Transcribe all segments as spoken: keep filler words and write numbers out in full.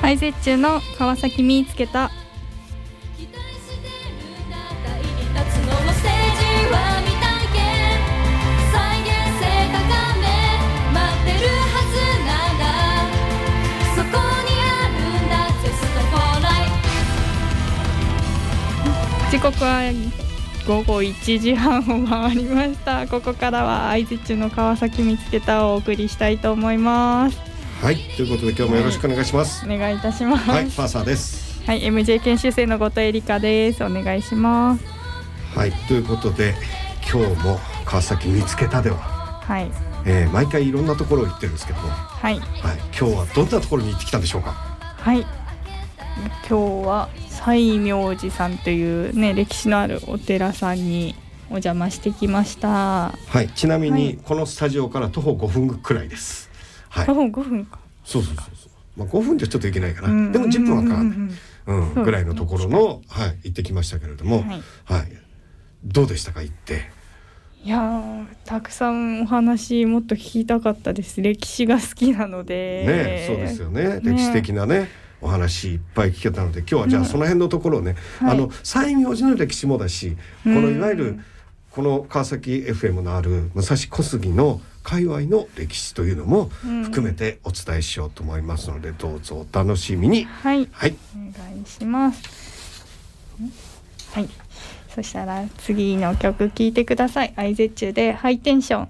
ハイゼッチュの川崎見つけた。時刻はごごいちじはんを回りました。ここからはハイゼッチュの川崎見つけたをお送りしたいと思います。 はい、ということで今日もよろしくお願いします。 はい、お願いいたします。 はい、パーサーです。 はい、エムジェー 研修生の後藤恵梨香です。お願いします。 はい、ということで今日も川崎見つけたでは、 はい、 えー、毎回いろんなところを行ってるんですけども、はい、はい、今日はどんなところに行ってきたんでしょうか。 はい、今日は西明寺さんというね歴史のあるお寺さんにお邪魔してきました。 はい、ちなみにこのスタジオから徒歩ごふんくらいです。はい、 徒歩ごふんか。 そうそうそうそう、まあ、ごふんじゃちょっといけないかな、うん、でもじゅっぷんはかかんない、うんうん、ぐらいのところの、はい、行ってきましたけれども、はいはい、どうでしたか行って。 いやたくさんお話もっと聞きたかったです。歴史が好きなので、 ね、そうですよね、歴史的なねお話いっぱい聞けたので今日はじゃあその辺のところをね、うん、あの西明寺の歴史もだし、このいわゆるこの川崎 エフエム のある武蔵小杉の界隈の歴史というのも含めてお伝えしようと思いますので、どうぞお楽しみに。 はい、 はい、 お願いします。はい、そしたら次の曲聴いてください。アイゼッチュでハイテンション。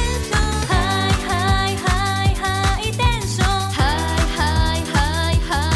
ハ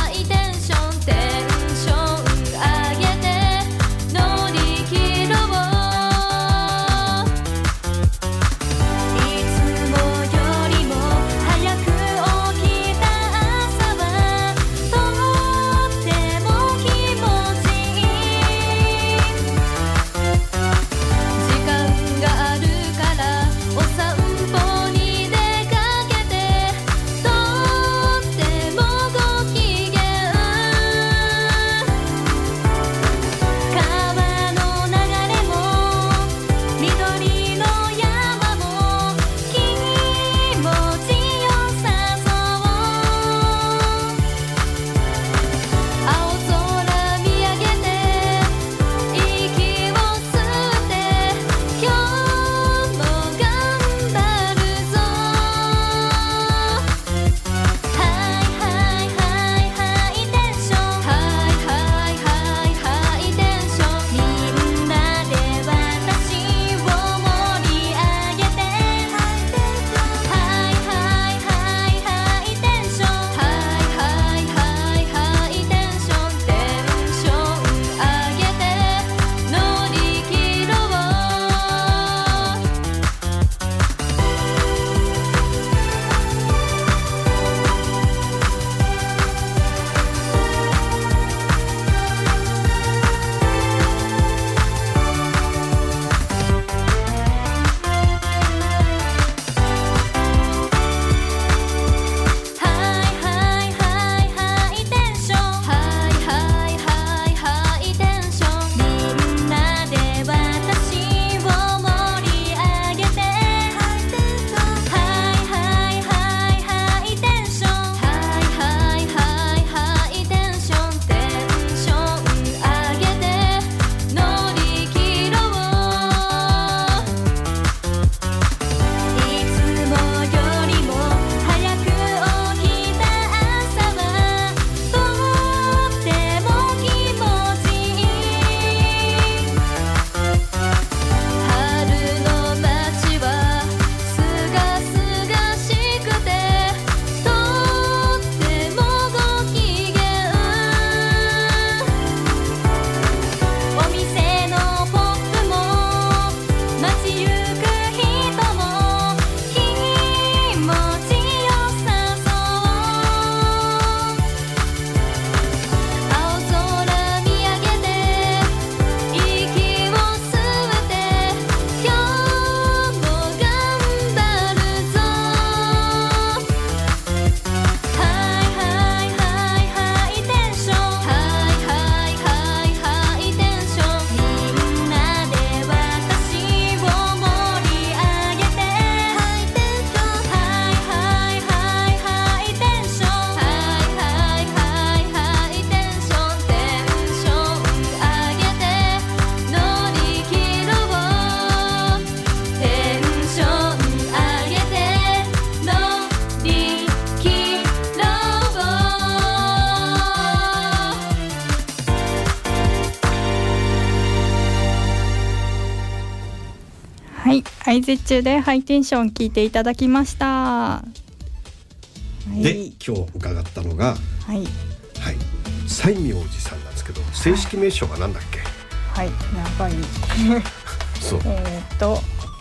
はい、相槌中でハイテンション聞いていただきました。はでい、 今日伺ったのが、 はい、 はい、西明寺さんなんですけど、正式名称がなんだっけ？ はい、長いそうえーっと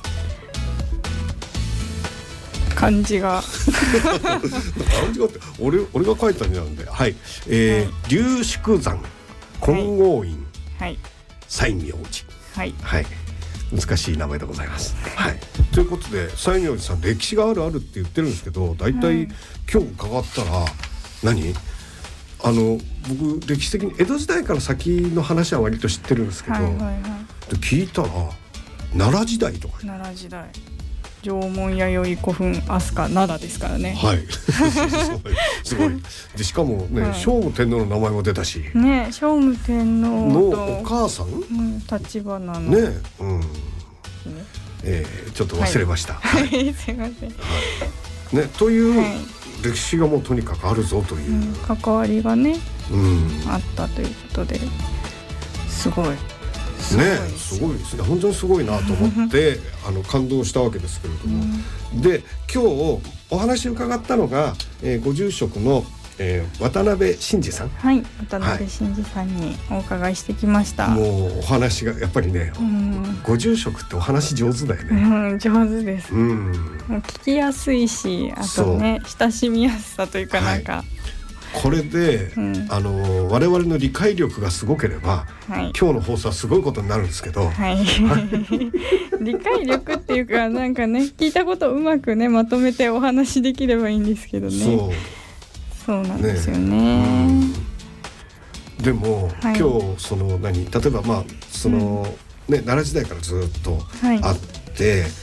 漢字が漢字がって俺俺が書いたんじゃんで、はい、えーはい、龍宿山金剛院、 はい、 西明寺、 はい、 はい、難しい名前でございます。はい、ということで西明寺さん歴史があるあるって言ってるんですけど、だいたい今日伺ったら何あの僕歴史的に江戸時代から先の話は割と知ってるんですけど、はいはいはい、で聞いたら奈良時代とか奈良時代縄文弥生古墳飛鳥奈良ですからね。 はいすごいでしかもね、はい、聖武天皇の名前も出たしね、聖武天皇のお母さん、 うん、立花のね、うんねえー、ちょっと忘れました、 はいはい、すいません、 はいね、という、はい、歴史がもうとにかくあるぞという、うん、 関わりがね、 うん、 あったということですごいすごいね、すごいですね、本当にすごいなと思ってあの感動したわけですけれども、うん、で今日お話伺ったのが、えー、ご住職の、えー、渡辺真二さん、 はい、渡辺真二さんにお伺いしてきました、 はい、もうお話がやっぱりね、うん、ご住職ってお話上手だよね、 うん、上手です、うん、もう聞きやすいし、あとね親しみやすさというかなんか、はい、これで、うん、あの我々の理解力がすごければ、はい、今日の放送はすごいことになるんですけど、はい、理解力っていうかなんかね聞いたことをうまくねまとめてお話しできればいいんですけどね。そう、そうなんですよね。ね、 うん、でも、はい、今日その何例えばまあその、うん、ね奈良時代からずっとあって、はい、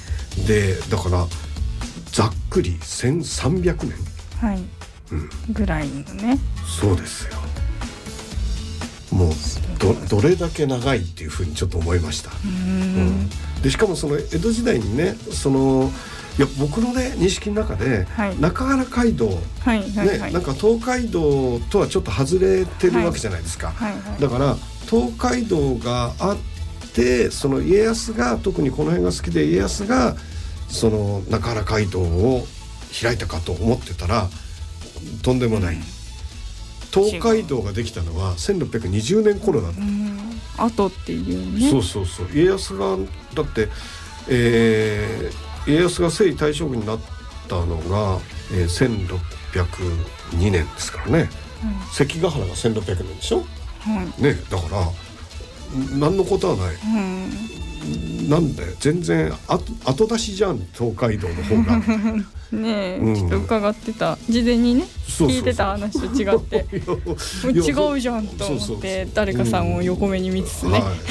でだからざっくりせんさんびゃくねん、 はい、うん、ぐらいのね。 そうですよ。もう ど, どれだけ長いっていうふうにちょっと思いました。うん、うん、でしかもその江戸時代にね、そのいや僕のね認識の中で、はい、中原街道、はいはいはい、ね、なんか東海道とはちょっと外れてるわけじゃないですか、はいはいはい、だから東海道があって、その家康が特にこの辺が好きで家康がその中原街道を開いたかと思ってたらとんでもない、うん、東海道ができたのはせんろっぴゃくにじゅうねん頃だった、うん、後っていうね。そうそうそう、家康がだって、えー、家康が征夷大将軍になったのが、えー、せんろっぴゃくにねんですからね、うん、関ヶ原がせんろっぴゃくねんでしょ、うん、ね、だから何のことはない、うん、なんで全然後出しじゃん東海道の方がねえ、うん、ちょっと伺ってた事前にね、そうそうそう聞いてた話と違って違うじゃんと思って誰かさんを横目に見つつね、うん、はい、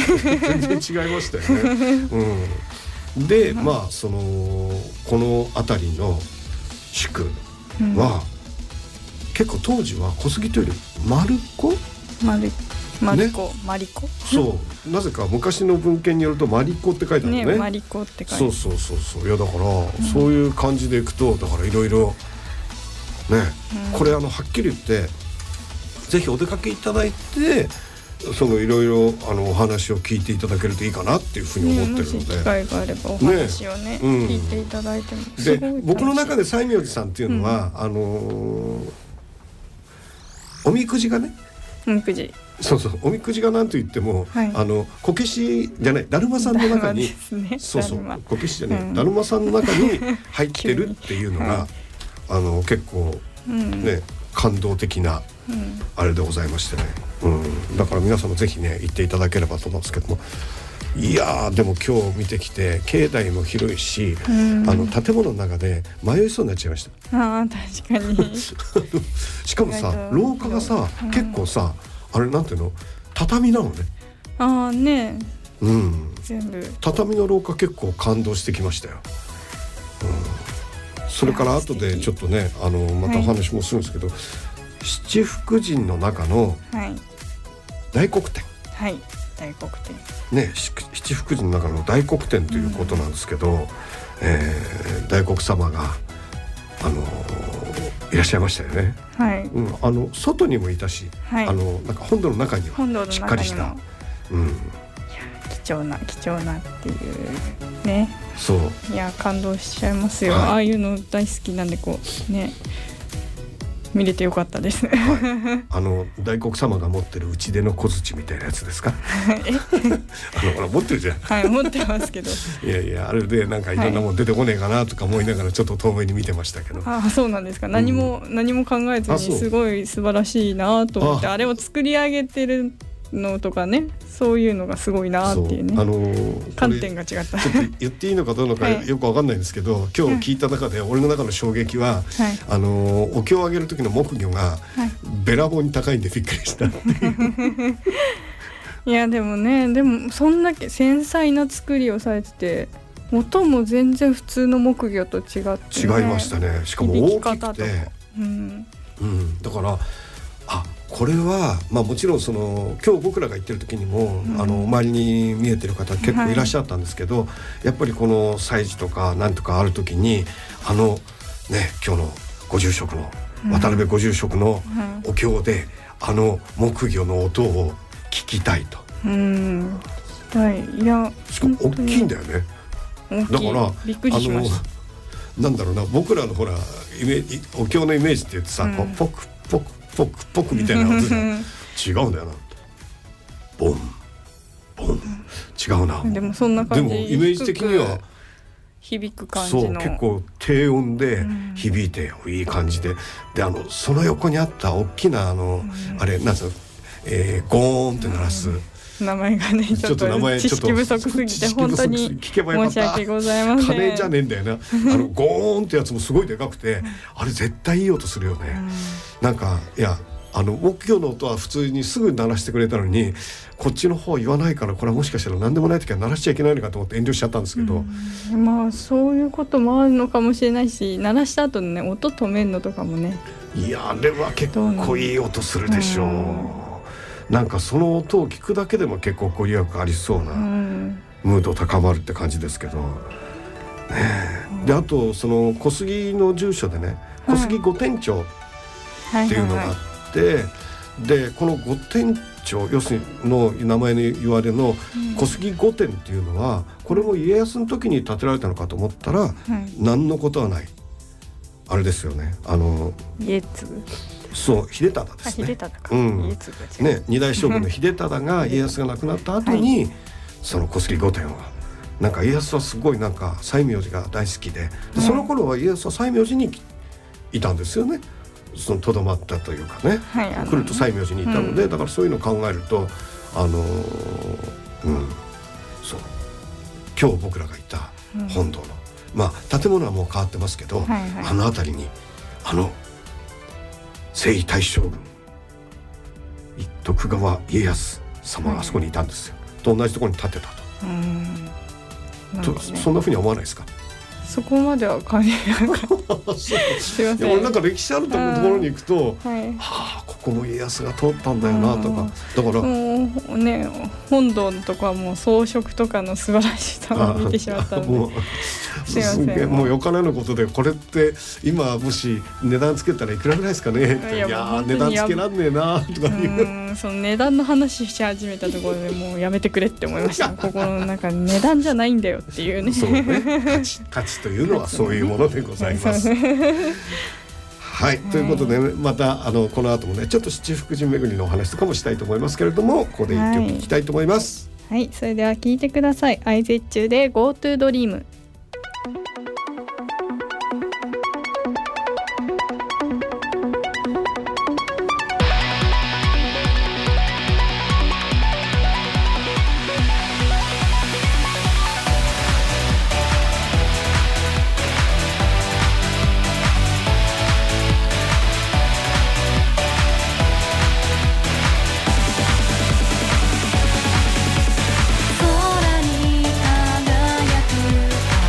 全然違いましたよね、うん、でまあそのこの辺りの宿は、うん、結構当時は小杉というより丸子丸マリコ、ね、マリコそうなぜか昔の文献によるとマリコって書いてあるね。ね、マリコって書いてある。そうそうそうそう、いやだから、うん、そういう感じでいくとだからいろいろね、うん、これあのはっきり言ってぜひお出かけいただいてそのいろいろあのお話を聞いていただけるといいかなっていうふうに思ってるので、ね、もし機会があればお話を ね, ね、うん、聞いていただいてもすごい。で僕の中で西明寺さんっていうのは、うん、あのー、おみくじがね、おみくじ、そうそう、おみくじが何と言っても、はい、あのこけしじゃないだるまさんの中に、ね、そうそうこけしじゃない、うん、だるまさんの中に入ってるっていうのが、はい、あの結構、うん、ね感動的な、うん、あれでございましてね、うん、だから皆さんもぜひね行っていただければと思うんですけども、いやでも今日見てきて境内も広いし、うん、あの建物の中で迷いそうになっちゃいました。あ確かにしかもさ廊下がさ、うん、結構さあれなんていうの畳なのね。ああね、うん、全部畳の廊下結構感動してきましたよ、うん、それから後でちょっとねあのまたお話もするんですけど、はい、七福神の中の大黒天、はい、大黒天ね、七福神の中の大黒天ということなんですけど、うん、えー、大黒様があのー、いらっしゃいましたよね、はい、うん、あの外にもいたし、はい、あのなんか本堂の中にはしっかりした、うん、いや貴重な貴重なっていうね。 そういや感動しちゃいますよ、はい、ああいうの大好きなんでこうね見れてよかったです、はい、 あの大黒様が持ってる打ち出の小槌みたいなやつですかえあのほら持ってるじゃんはい持ってますけどいやいやあれでなんかいろんなもん出てこねえかなとか思いながらちょっと遠目に見てましたけど、 ああそうなんですか、うん、何も何も考えずにすごい素晴らしいなと思って あ, あれを作り上げてるのとかね、そういうのがすごいなっていうね、 あのー、 観点が違った。 ちょっと言っていいのかどうのかよくわかんないんですけど、はい、今日聞いた中で俺の中の衝撃は、はい、あのー、お経をあげる時の木魚がべらぼうに高いんでびっくりしたっていういやでもね、でもそんだけ繊細な作りをされてて、音も全然普通の木魚と違って、ね、 違いましたね。しかも大きくて、うんうん、だからあこれは、まあ、もちろんその今日僕らが行ってる時にも、うん、あの周りに見えてる方結構いらっしゃったんですけど、はい、やっぱりこの祭事とかなんとかある時にあのね今日のご住職の、うん、渡辺ご住職のお経で、うん、あの木魚の音を聞きたいと、 うん、はい、いやしかも大きいんだよね。だからびっくりしました。あのなんだろうな、僕らのほらイメージお経のイメージって言ってさ、うん、ポクポクポクポクみたいな音じゃ違うんだよな。ボンボン違うな。 でもそんな感じ。 でもイメージ的には響く感じの。 そう結構低音で響いていい感じで、であのその横にあった大きなあの、うん、あれなんつうの、えー、ゴーンって鳴らす。うん名前がねちょっと知識不足すぎて本当に申し訳ございません。 金じゃねえんだよな。あのゴーンってやつもすごいでかくてあれ絶対いい音するよね、うん、なんかいやあの木魚の音は普通にすぐ鳴らしてくれたのにこっちの方言わないからこれはもしかしたら何でもない時は鳴らしちゃいけないのかと思って遠慮しちゃったんですけど、 うん、まあそういうこともあるのかもしれないし、鳴らした後のね音止めるのとかもね、 いやあれは結構いい音するでしょう、うんなんかその音を聞くだけでも結構ご利益ありそうな、うん、ムード高まるって感じですけど、ねえ、であとその小杉の住所でね小杉御殿町っていうのがあって、はいはいはい、でこの御殿町要するにの名前の言われの小杉御殿っていうのはこれも家康の時に建てられたのかと思ったら、はい、何のことはないあれですよね。あの家継そう秀忠ですね。 秀忠か、 うん、ね二代将軍の秀忠が家康が亡くなった後に、はい、その小杉御殿はなんか家康はすごいなんか西明寺が大好きで、でその頃は家康は西明寺にいたんですよね。そのとどまったというかね、はい、来ると西明寺にいたので、うん、だからそういうのを考えるとあのー、うんそう今日僕らがいた本堂の、うん、まあ建物はもう変わってますけど、はいはい、あの辺りにあの征夷大将軍徳川家康様があそこにいたんですよ、はい、と同じところに建てたと、うんなんかね、とそんなふうには思わないですか。 そこまでは感じなかったすいません。 俺なんか歴史あるところに行くと、はい、はあここも家康が通ったんだよなとか、だからもうね本堂のとこはもう装飾とかの素晴らしさを見てしまったので、もうすいません。もうよかれのことでこれって今もし値段つけたらいくらぐらいですかねって、いや, いや値段つけらんねえなとかいう、 その値段の話し始めたところでもうやめてくれって思いました心の中に値段じゃないんだよっていうね。 そうね価値、価値というのはそういうものでございます。はい、ということで、ね、またあのこの後もねちょっと七福神巡りのお話とかもしたいと思いますけれども、ここで一曲聴きたいと思います。 はい、はい、それでは聴いてください。アイゼッチュで Go to Dream。 空に輝く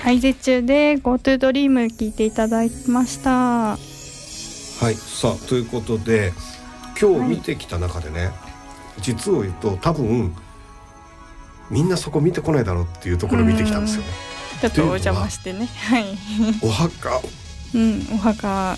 ハイゼ中で GoTo ドリーム聞いていただきました。はい、さあということで今日見てきた中でね、はい、実を言うと多分みんなそこ見てこないだろうっていうところを見てきたんですよね。 ちょっとお邪魔してね、はい、 お墓、 うん、お墓、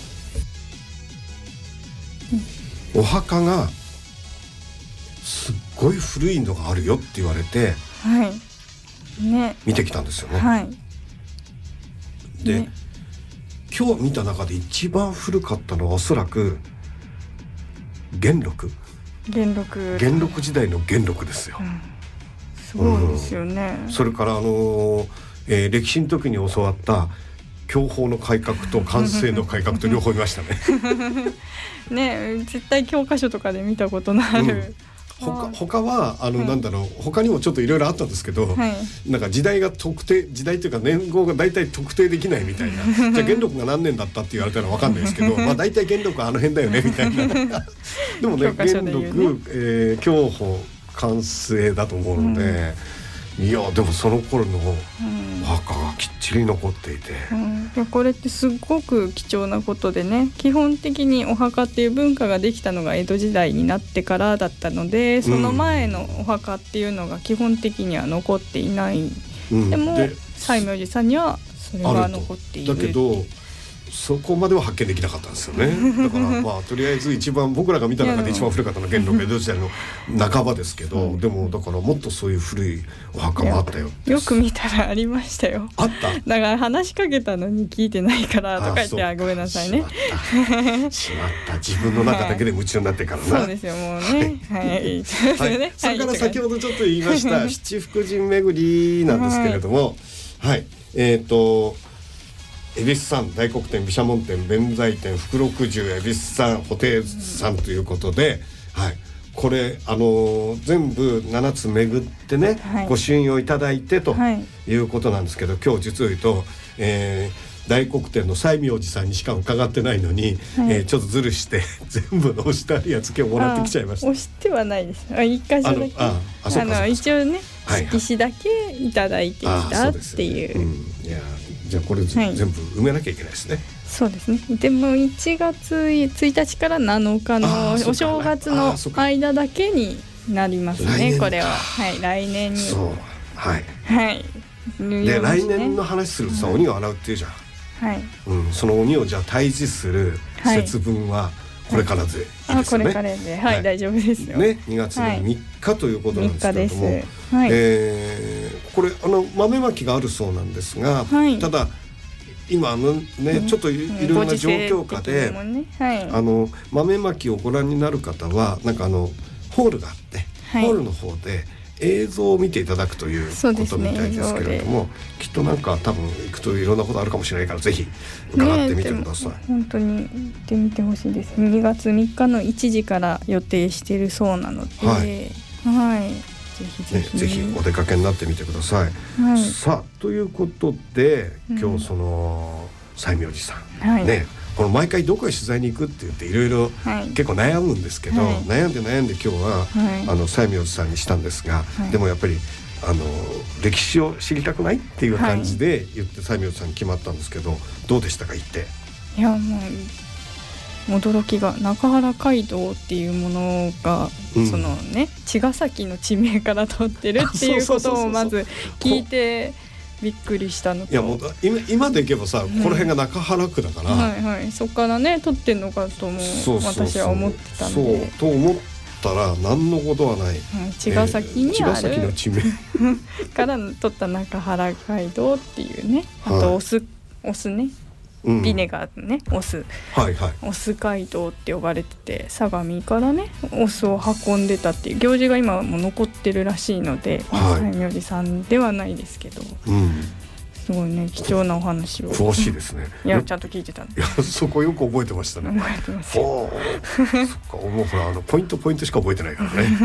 うん、お墓がすっごい古いのがあるよって言われて、 はいね、 見てきたんですよね。 はい、 で、 ね、 今日見た中で一番古かったのはおそらく元禄元禄元禄時代の元禄ですよ、うん、 すごいですよね、 うん、それからあのーえー、歴史の時に教わった享保の改革と寛政の改革と両方見ましたねね、絶対教科書とかで見たことのある、 うん、他, 他はあの、はい、なんだろう、他にもちょっといろいろあったんですけど、はい、なんか時代が特定時代というか年号が大体特定できないみたいなじゃあ元禄が何年だったって言われたら分かんないですけどまあ大体元禄はあの辺だよねみたいなでもね、元禄、えー、享保寛政だと思うので、うん、いやでもその頃のお墓がきっちり残っていて、 うん、いやこれってすごく貴重なことでね、基本的にお墓っていう文化ができたのが江戸時代になってからだったので、その前のお墓っていうのが基本的には残っていない、うん、でも西明寺さんにはそれが残っている。 だけどそこまでは発見できなかったんですよね。だからまあとりあえず一番僕らが見た中で一番古かったのは元禄江戸時代の半ばですけど、でもだからもっとそういう古いお墓もあったよ。 よく見たらありましたよ。 あった。 だから話しかけたのに聞いてないからとか言って、あ、ごめんなさいね。 しまった自分の中だけで夢中になってからな、 はい、そうですよもうね。はい。はい、 それから先ほどちょっと言いました七福神巡りなんですけれども、はい、はい、えっ、ー、と恵比寿山大黒天毘沙門天弁財天福禄寿恵比寿山布袋山ということで、はい、これあのー、全部ななつ巡ってね、はい、ご朱印をいただいてということなんですけど、はい、今日実を言うと、えー、大黒天の西明寺さんにしか伺ってないのに、はい、えー、ちょっとずるして全部の押してあるやつ今日もらってきちゃいました。 押してはないです。あ、一箇所だけ、あああの一応ね、色紙だけいただいてきたっていう。 いやじゃあこれ、はい、全部埋めなきゃいけないですね。 そうですね。でもいちがつついたちからなのかのお正月の間だけになりますね。これは、はい、来年に。そう、 はい、 はい。 で、来年の話するとさ、はい、鬼を洗うっていうじゃん。はい。うん、その鬼をじゃあ退治する節分はこれからでいいですよね。あ、 これからで、はい、はい、大丈夫ですよ。 ね、にがつのみっかということなんですけれども、 はい、はい、 えー、これあの豆まきがあるそうなんですが、はい、ただ今のね、うん、ちょっといろんな状況下で、ね、はい、あの豆まきをご覧になる方はなんかあのホールがあって、はい、ホールの方で映像を見ていただくということみたいですけれども、ね、きっとなんか多分行くといろんなことあるかもしれないからぜひ伺ってみてください。 ね、本当に行ってみてほしいです。にがつみっかのいちじから予定しているそうなので、はい、はい、ぜひぜひ、 ね、ぜひお出かけになってみてください。はい、さあということで今日その、うん、西明寺さん、はい、ね、この毎回どこへ取材に行くって言っていろいろ結構悩むんですけど、はい、悩んで悩んで今日は、はい、あの西明寺さんにしたんですが、はい、でもやっぱりあの歴史を知りたくないっていう感じで言って西明寺さんに決まったんですけど、どうでしたか行って。 いやもう驚きが中原街道っていうものが、うん、そのね茅ヶ崎の地名から取ってるっていうことをまず聞いてびっくりしたのと、 いやもう 今, 今でいけばさ、うん、この辺が中原区だから、 はいはい、そこからね取ってんのかとも私は思ってたんで、 そうと思ったら何のことはない、 うん、茅ヶ崎にある、えー、茅ヶ崎の地名から取った中原街道っていうね、あとお酢、はい、お酢ね、ビネガーね、お酢、 はいはい、 お酢街道って呼ばれてて、相模からねお酢を運んでたっていう行事が今も残ってるらしいので、西明寺さんではないですけど、うん、すごいね貴重なお話を。 詳しいですね。 いやちゃんと聞いてたんで。 いやそこよく覚えてましたね。 覚えてますよ。 そっか、もうほらあのポイントポイントしか覚えてないからね。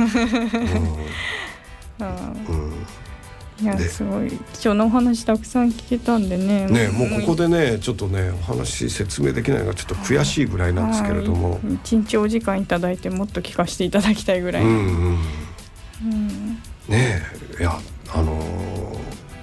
うん、あうんいやすごい貴重なお話たくさん聞けたんでね。 ね、もうここでねちょっとねお話説明できないのがちょっと悔しいぐらいなんですけれども、 一日お時間いただいてもっと聞かせていただきたいぐらい、うんうんうん、 ねえ、いやあのー、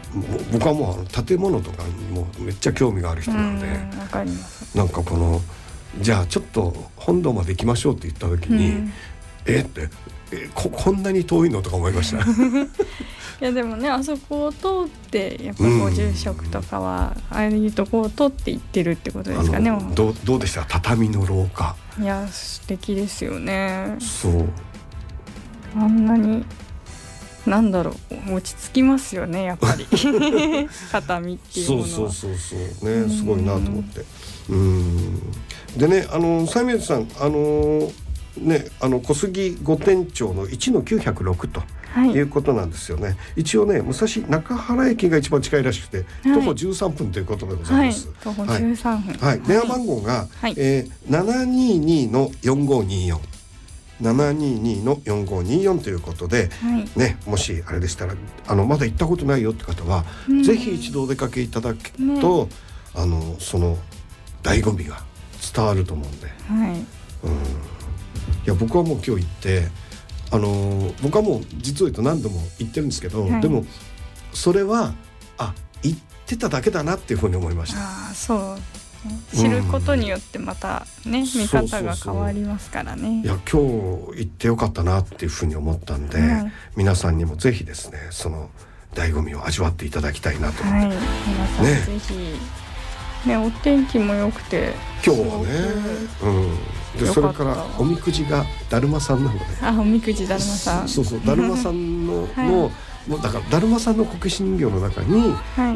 僕はもうあの建物とかにもめっちゃ興味がある人なので、 うんわかります。 なんかこのじゃあちょっと本堂まで行きましょうって言った時に、うん、えってえ こ, こんなに遠いのとか思いましたいやでもねあそこを通ってやっぱご住職とかは、うん、ああいうとこを通って行ってるってことですかね。 どう、どうでした？畳の廊下。 いや素敵ですよね。 そうあんなになんだろう落ち着きますよねやっぱり畳っていうものは。 そうそうそうそうねすごいなと思って。うんでねあの西明寺さんあのねあの小杉御殿町のいちのきゅうひゃくろくということなんですよね、はい、一応ね武蔵中原駅が一番近いらしくて、はい、徒歩じゅうさんぷんということでございます、はい、 徒歩じゅうさんぷん、 はいはい、電話番号が、はいえー、ななにーにーのよんごーにーよん ななにーにーのよんごーにーよんということで、はいね、もしあれでしたらあのまだ行ったことないよって方は、うん、ぜひ一度お出かけいただくと、ね、あのその醍醐味が伝わると思うんで、はいうん、いや僕はもう今日行ってあのー、僕はもう実を言うと何度も行ってるんですけど、はい、でもそれはあ行ってただけだなっていうふうに思いました。 あそう知ることによってまたね、うん、見方が変わりますからね。 いや今日行ってよかったなっていうふうに思ったんで、はい、皆さんにもぜひですねその醍醐味を味わっていただきたいなと思って、はい、 皆さんぜひ、ねね、お天気も良くて今日はね、うん、でそれからおみくじがだるまさんなので、 あおみくじだるまさんそうそうだるまさんの、はい、のもうだからだるまさんのこけし人形の中に、はい、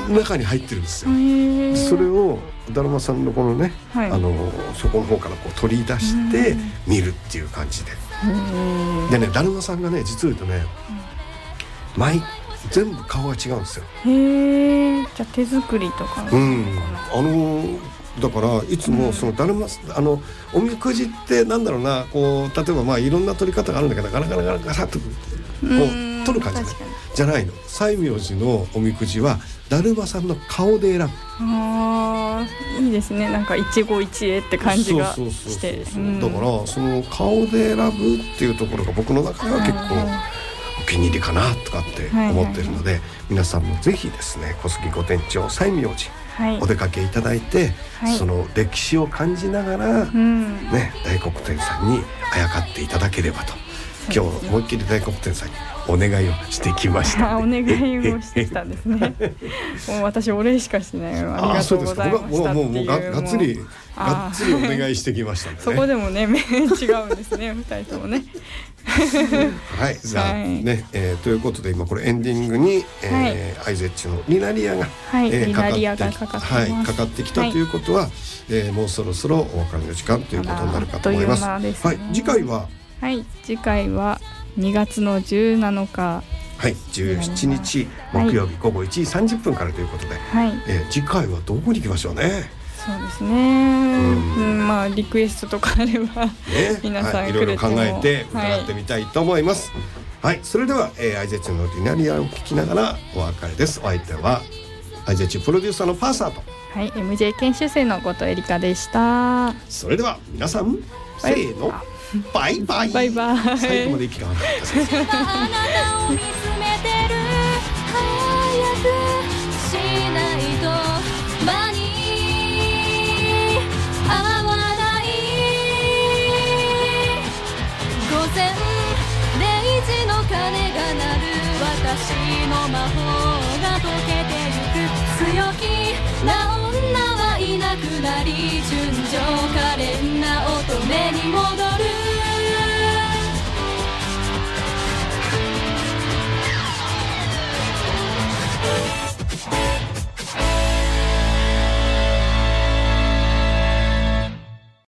中に入ってるんですよ。それをだるまさんのこのね、はい、あのそこの方からこう取り出して見るっていう感じででねだるまさんがね実を言うとね毎全部顔が違うんですよ。 へえ。じゃあ手作りとか、 うん、あのだからいつもそのだるま、うん、あのおみくじってなんだろうなこう例えばまあいろんな取り方があるんだけどガラガラガラガラっとこう取る感じ、ね、じゃないの。西明寺のおみくじはだるまさんの顔で選ぶ。 あいいですね。なんか一期一会って感じがしてだからその顔で選ぶっていうところが僕の中では結構お気に入りかなとかって思ってるので、はいはいはい、皆さんもぜひですね小杉御殿町西明寺、はい、お出かけいただいて、はい、その歴史を感じながら、うんね、大黒天さんにあやかっていただければと、今日思いっきり大黒天さんにお願いをしてきました、 ね、お願いをしてきたんですねもう私お礼しかしてない。ありがとうございましたっていう。 もうもうががっつりがっつりお願いしてきましたんで、ね、 そこでもね違うんですねふたりともねはいじゃあね、はいえー、ということで今これエンディングに、えーはい、アイゼッチのリナリアが、 はいえー、リナリアがかかってはい、かかってきたということは、はいえー、もうそろそろお別れの時間ということになるかと思います。 あっという間ですね。 はい、次回ははい次回はにがつのじゅうなのかはいじゅうしちにち木曜日午後いちじさんじゅっぷんからということで、はいえー、次回はどこに行きましょうね。 そうですね、うんうん、まあリクエストとかあれば、ね、皆さん、はい、いろいろ考えて伺ってみたいと思います、はいはい、それでは、えー、アイゼッチのリナリアを聞きながらお別れです。お相手はアイゼッチプロデューサーのパーサーと、 はい、エムジェー 研修生の後藤エリカでした。 それでは皆さんせーのバイバイバイバイ。 最後まで息が合わなかったです。あなたを見つめてる早くしないと間に合わない午前れいじの鐘が鳴る私の魔法が解けてゆく強気な女はいなくなり純情可憐な乙女に戻る